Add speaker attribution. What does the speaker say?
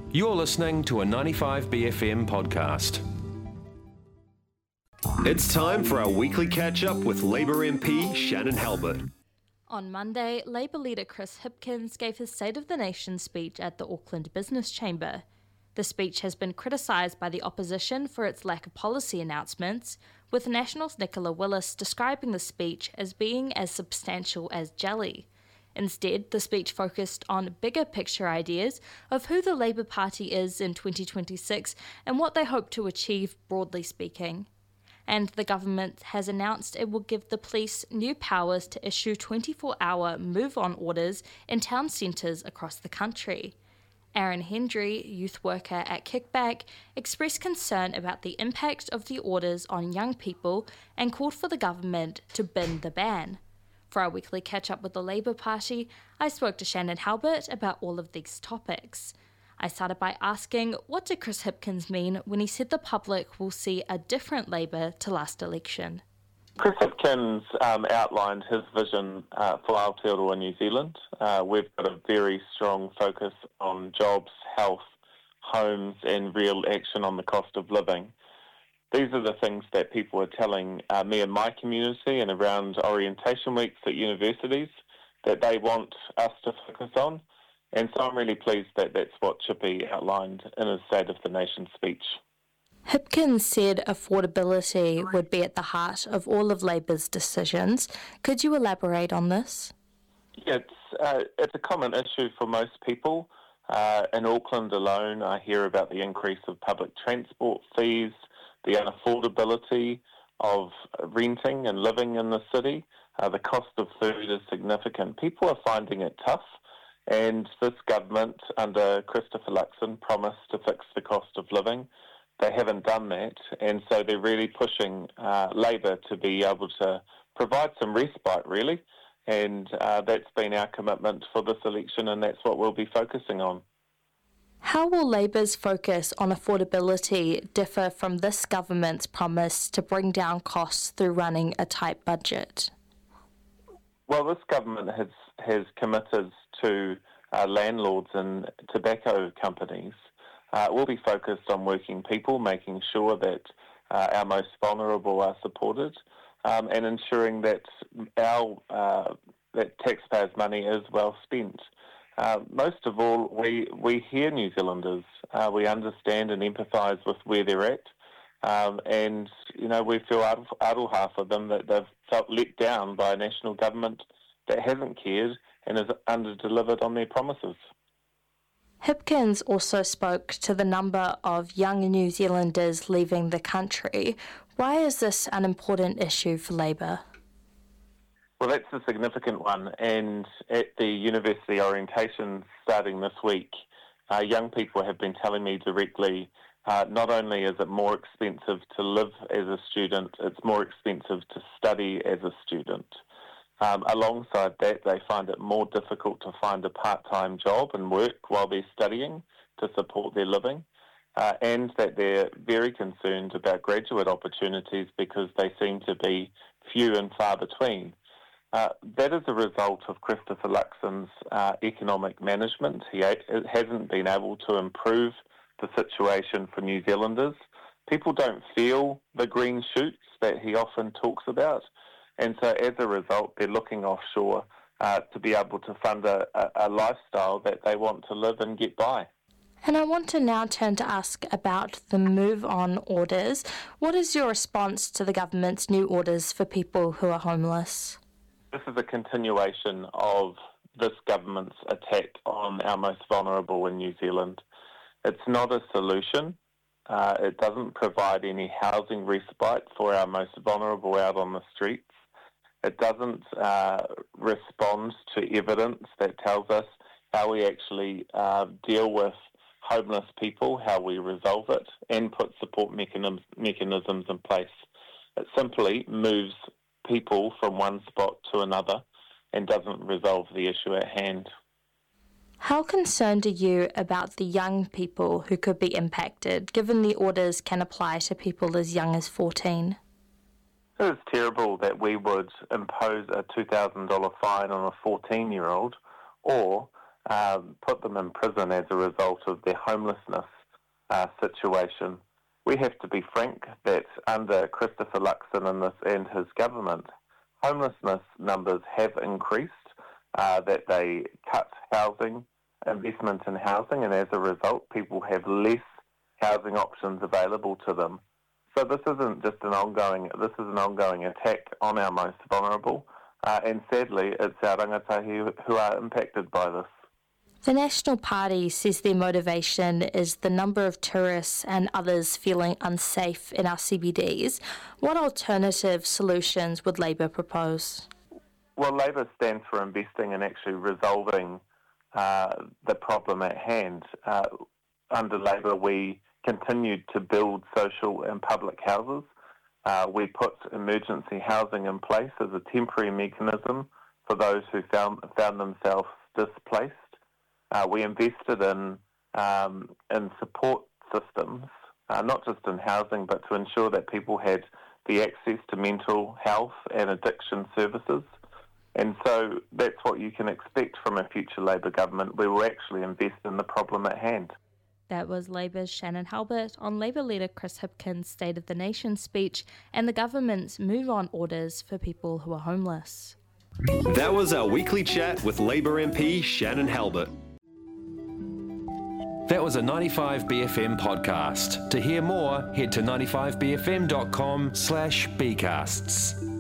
Speaker 1: You're listening to a 95BFM podcast. It's time for our weekly catch-up with Labour MP Shannon Halbert.
Speaker 2: On Monday, Labour leader Chris Hipkins gave his State of the Nation speech at the Auckland Business Chamber. The speech has been criticised by the opposition for its lack of policy announcements, with National's Nicola Willis describing the speech as being as substantial as jelly. Instead, the speech focused on bigger picture ideas of who the Labour Party is in 2026 and what they hope to achieve, broadly speaking. And the government has announced it will give the police new powers to issue 24-hour move-on orders in town centres across the country. Aaron Hendry, youth worker at Kickback, expressed concern about the impact of the orders on young people and called for the government to bin the ban. For our weekly catch-up with the Labour Party, I spoke to Shannon Halbert about all of these topics. I started by asking, what did Chris Hipkins mean when he said the public will see a different Labour to last election?
Speaker 3: Chris Hipkins outlined his vision for Aotearoa New Zealand. We've got a very strong focus on jobs, health, homes and real action on the cost of living. These are the things that people are telling me and my community and around orientation weeks at universities that they want us to focus on. And so I'm really pleased that that's what Chippy outlined in his State of the Nation speech.
Speaker 2: Hipkins said affordability would be at the heart of all of Labour's decisions. Could you elaborate on this?
Speaker 3: Yeah, it's a common issue for most people. In Auckland alone, I hear about the increase of public transport fees, the unaffordability of renting and living in the city. The cost of food is significant. People are finding it tough, and this government, under Christopher Luxon, promised to fix the cost of living. They haven't done that, and so they're really pushing Labour to be able to provide some respite, really, and that's been our commitment for this election, and that's what we'll be focusing on.
Speaker 2: How will Labour's focus on affordability differ from this government's promise to bring down costs through running a tight budget?
Speaker 3: Well, this government has committed to landlords and tobacco companies. We'll be focused on working people, making sure that our most vulnerable are supported, and ensuring that that taxpayers' money is well spent. Most of all, we hear New Zealanders. We understand and empathise with where they're at. And, we feel aroha for them that they've felt let down by a national government that hasn't cared and has under-delivered on their promises.
Speaker 2: Hipkins also spoke to the number of young New Zealanders leaving the country. Why is this an important issue for Labour?
Speaker 3: Well, that's a significant one, and at the university orientation starting this week, young people have been telling me directly, not only is it more expensive to live as a student, it's more expensive to study as a student. Alongside that, they find it more difficult to find a part-time job and work while they're studying to support their living, and that they're very concerned about graduate opportunities because they seem to be few and far between. That is a result of Christopher Luxon's economic management. He hasn't been able to improve the situation for New Zealanders. People don't feel the green shoots that he often talks about, and so as a result, they're looking offshore to be able to fund a lifestyle that they want to live and get by.
Speaker 2: And I want to now turn to ask about the move-on orders. What is your response to the government's new orders for people who are homeless?
Speaker 3: This is a continuation of this government's attack on our most vulnerable in New Zealand. It's not a solution. It doesn't provide any housing respite for our most vulnerable out on the streets. It doesn't respond to evidence that tells us how we actually deal with homeless people, how we resolve it, and put support mechanisms in place. It simply moves people from one spot to another and doesn't resolve the issue at hand.
Speaker 2: How concerned are you about the young people who could be impacted, given the orders can apply to people as young as 14?
Speaker 3: It is terrible that we would impose a $2,000 fine on a 14-year-old or put them in prison as a result of their homelessness situation. We have to be frank that under Christopher Luxon and his government, homelessness numbers have increased, that they cut housing, investment in housing, and as a result, people have less housing options available to them. So this isn't just an ongoing attack on our most vulnerable, and sadly, it's our rangatahi who are impacted by this.
Speaker 2: The National Party says their motivation is the number of tourists and others feeling unsafe in our CBDs. What alternative solutions would Labour propose?
Speaker 3: Well, Labour stands for investing in actually resolving the problem at hand. Under Labour, we continued to build social and public houses. We put emergency housing in place as a temporary mechanism for those who found themselves displaced. We invested in support systems, not just in housing, but to ensure that people had the access to mental health and addiction services. And so that's what you can expect from a future Labour government. We will actually invest in the problem at hand.
Speaker 2: That was Labour's Shannon Halbert on Labour leader Chris Hipkins' State of the Nation speech and the government's move-on orders for people who are homeless.
Speaker 1: That was our weekly chat with Labour MP Shannon Halbert. That was a 95BFM podcast. To hear more, head to 95bfm.com/bcasts.